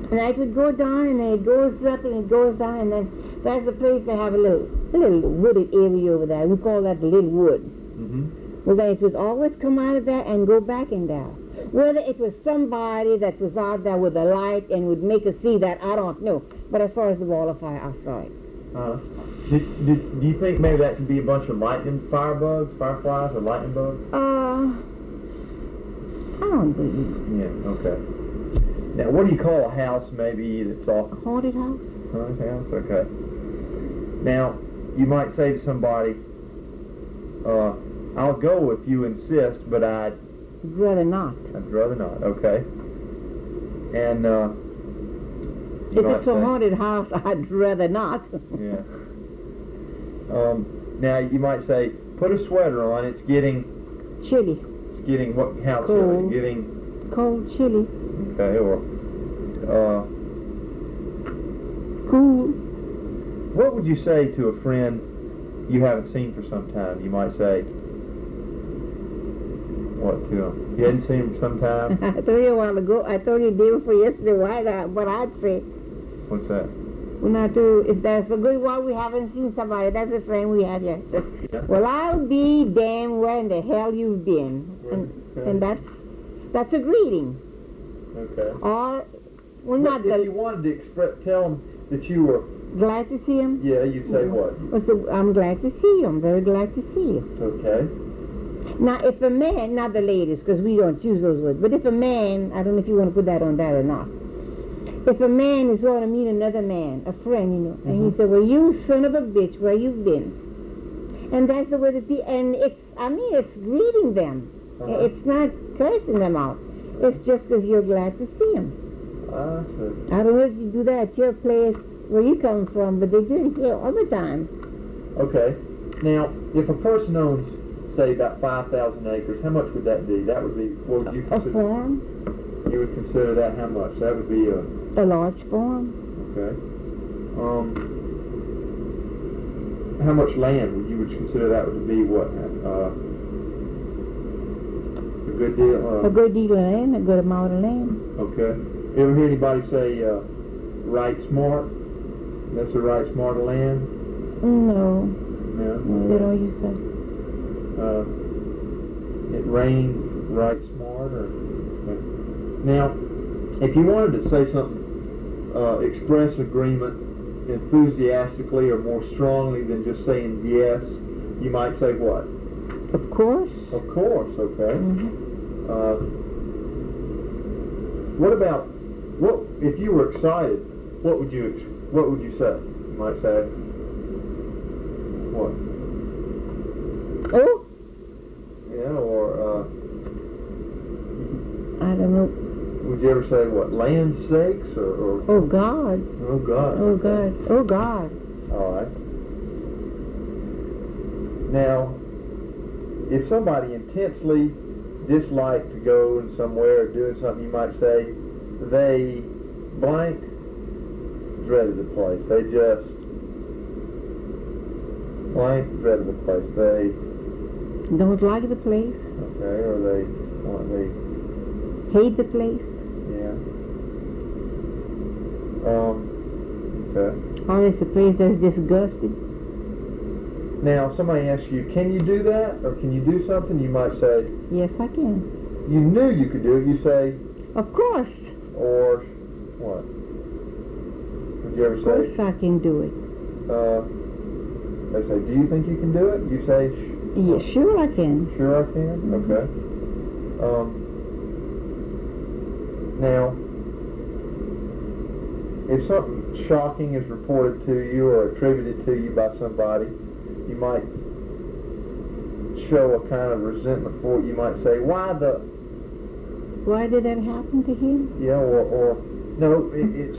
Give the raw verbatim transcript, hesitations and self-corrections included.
And it would go down, and then it goes up, and it goes down, and then there's a place they have a little, a little wooded area over there. We call that the Little Woods. Mm-hmm. Well, then it would always come out of there and go back in there. Whether it was somebody that was out there with a light and would make us see that, I don't know. But as far as the ball of fire, I saw it. Uh, did, did, do you think maybe that could be a bunch of lightning firebugs, fireflies, or lightning bugs? Uh, I don't believe. Yeah, okay. Now, what do you call a house maybe that's off? Haunted house? Haunted house, okay. Now, you might say to somebody, uh, I'll go if you insist, but I'd... rather not. I'd rather not, okay. And, uh... if it's a haunted house, I'd rather not. Yeah. Um, now, you might say, put a sweater on, it's getting... chilly. It's getting, what, how Cold. chilly? Getting... Cold, chilly. Okay, or... Uh... Cool. What would you say to a friend you haven't seen for some time? You might say... What to him? You hadn't seen him for some time? I told you a while ago, I told you the day before yesterday why that, what I'd say. What's that? When I told, if there's a good while we haven't seen somebody, that's a friend we had here. Yeah. Well, I'll be damned where in the hell you've been. And, Okay. and that's that's a greeting. Okay. Or, well, But not if the, you wanted to express, tell him that you were, glad to see him. yeah, you'd say what? I said, I'm glad to see you. I'm very glad to see you. Okay. Now, if a man, not the ladies, because we don't use those words, but if a man, I don't know if you want to put that on that or not. If a man is going to meet another man, a friend, you know, mm-hmm. and he said, well, you son of a bitch, where you been? And that's the way that the, and it's, I mean, it's greeting them. Uh-huh. It's not cursing them out. It's just because you're glad to see them. Ah, so. I don't know if you do that at your place where you come from, but they do it here all the time. Okay. Now, if a person owns, say, about five thousand acres, how much would that be? That would be, what would you A consider? farm, You would consider that how much? That would be a... a large farm. Okay. Um, how much land would you would consider that would be what? Uh, a good deal? Uh, A good deal of land, a good amount of land. okay. You ever hear anybody say, uh, right smart? That's a right smart of land? No, No. no, they don't use that. Uh, it rained right smart, or... Okay. Now, if you wanted to say something, uh, express agreement enthusiastically or more strongly than just saying yes, you might say what? Of course. Of course, okay. Mm-hmm. Uh, what about, what if you were excited, what would you, ex- what would you say? You might say, what? Oh, Yeah, or, uh, I don't know. would you ever say what, land sakes, or, or Oh, God. oh God. Oh, God. Oh, God. All right. Now, if somebody intensely disliked to go in somewhere or doing something, you might say they blank dreaded the place. They just blank dreaded the place. They Don't like the place. okay, or they or they Hate the place. yeah. Um. Okay. Or it's a place that's disgusted. Now, somebody asks you, can you do that, or can you do something? You might say, Yes, I can. you knew you could do it. You say, Of course. or what? Would you ever Of say? course I can do it. Uh, they say, do you think you can do it? You say, Sh- Yeah, sure I can. sure I can. Mhm. Okay. Um. Now, if something shocking is reported to you or attributed to you by somebody, you might show a kind of resentment for it. You might say, why the, Why did that happen to him? yeah, or, or no, it, it's